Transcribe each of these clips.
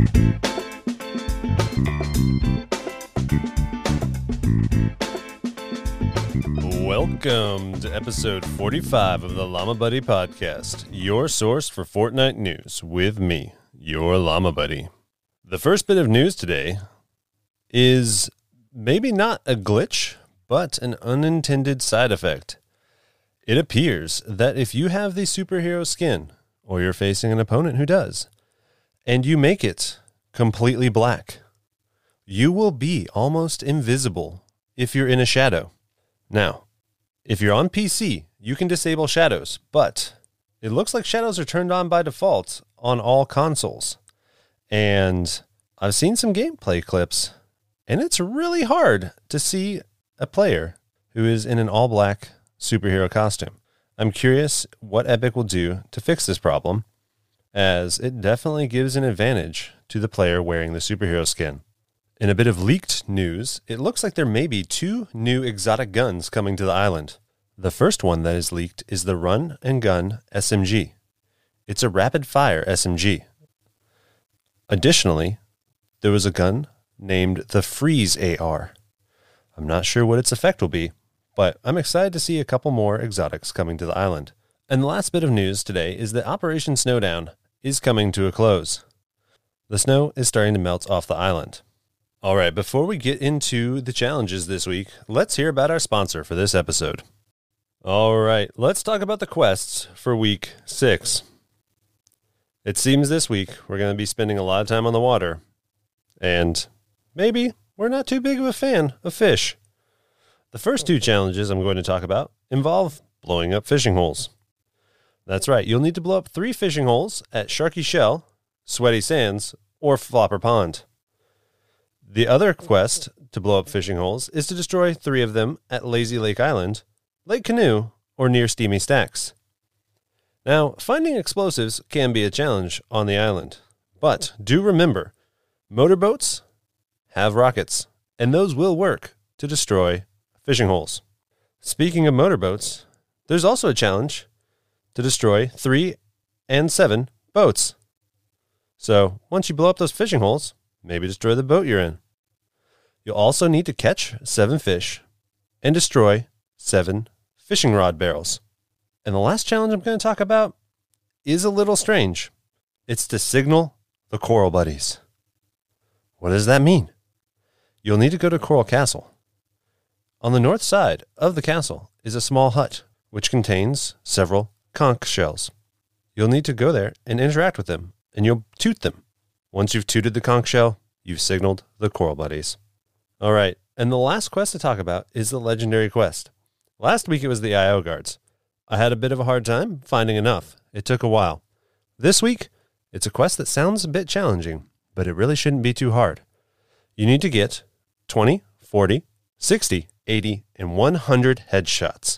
Welcome to episode 45 of the Llama Buddy Podcast, your source for Fortnite news with me, your Llama Buddy. The first bit of news today is maybe not a glitch, but an unintended side effect. It appears that if you have the superhero skin, or you're facing an opponent who does, and you make it completely black, you will be almost invisible if you're in a shadow. Now, if you're on PC, you can disable shadows, but it looks like shadows are turned on by default on all consoles. And I've seen some gameplay clips, and it's really hard to see a player who is in an all-black superhero costume. I'm curious what Epic will do to fix this problem, as it definitely gives an advantage to the player wearing the superhero skin. In a bit of leaked news, it looks like there may be 2 new exotic guns coming to the island. The first one that is leaked is the Run and Gun SMG. It's a rapid-fire SMG. Additionally, there was a gun named the Freeze AR. I'm not sure what its effect will be, but I'm excited to see a couple more exotics coming to the island. And the last bit of news today is that Operation Snowdown is coming to a close. The snow is starting to melt off the island. All right, before we get into the challenges this week, let's hear about our sponsor for this episode. All right, let's talk about the quests for week 6. It seems this week we're going to be spending a lot of time on the water, and maybe we're not too big of a fan of fish. The first 2 challenges I'm going to talk about involve blowing up fishing holes. That's right, you'll need to blow up 3 fishing holes at Sharky Shell, Sweaty Sands, or Flopper Pond. The other quest to blow up fishing holes is to destroy 3 of them at Lazy Lake Island, Lake Canoe, or near Steamy Stacks. Now, finding explosives can be a challenge on the island, but do remember, motorboats have rockets, and those will work to destroy fishing holes. Speaking of motorboats, there's also a challenge to destroy 3 and 7 boats. So, once you blow up those fishing holes, maybe destroy the boat you're in. You'll also need to catch 7 fish and destroy 7 fishing rod barrels. And the last challenge I'm going to talk about is a little strange. It's to signal the Coral Buddies. What does that mean? You'll need to go to Coral Castle. On the north side of the castle is a small hut, which contains several conch shells. You'll need to go there and interact with them, and you'll toot them. Once you've tooted the conch shell, you've signaled the Coral Buddies. All right, and the last quest to talk about is the legendary quest. Last week it was the IO guards. I had a bit of a hard time finding enough. It took a while. This week, it's a quest that sounds a bit challenging, but it really shouldn't be too hard. You need to get 20, 40, 60, 80, and 100 headshots.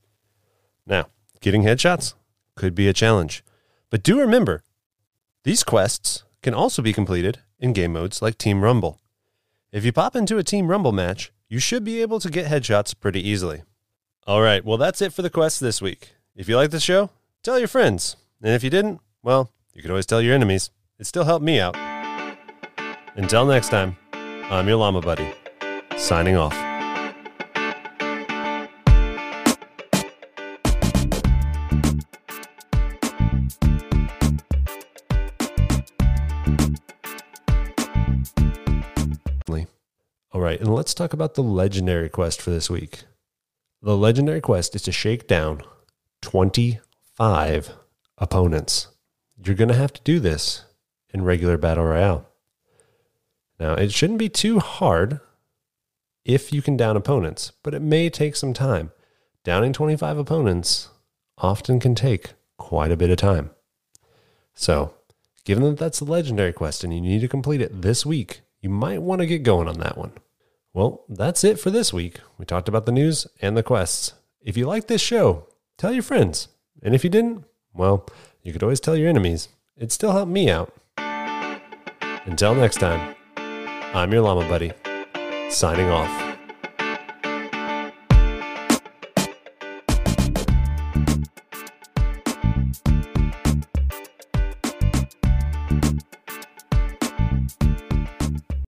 Now, getting headshots could be a challenge, but do remember, these quests can also be completed in game modes like Team Rumble. If you pop into a Team Rumble match, you should be able to get headshots pretty easily. All right, well, that's it for the quests this week. If you like the show, tell your friends. And if you didn't, well, you could always tell your enemies. It still helped me out. Until next time, I'm your Llama Buddy, signing off. All right, and let's talk about the legendary quest for this week. The legendary quest is to shake down 25 opponents. You're going to have to do this in regular Battle Royale. Now, it shouldn't be too hard if you can down opponents, but it may take some time. Downing 25 opponents often can take quite a bit of time. So, given that that's the legendary quest and you need to complete it this week, you might want to get going on that one. Well, that's it for this week. We talked about the news and the quests. If you like this show, tell your friends. And if you didn't, well, you could always tell your enemies. It'd still help me out. Until next time, I'm your Llama Buddy, signing off.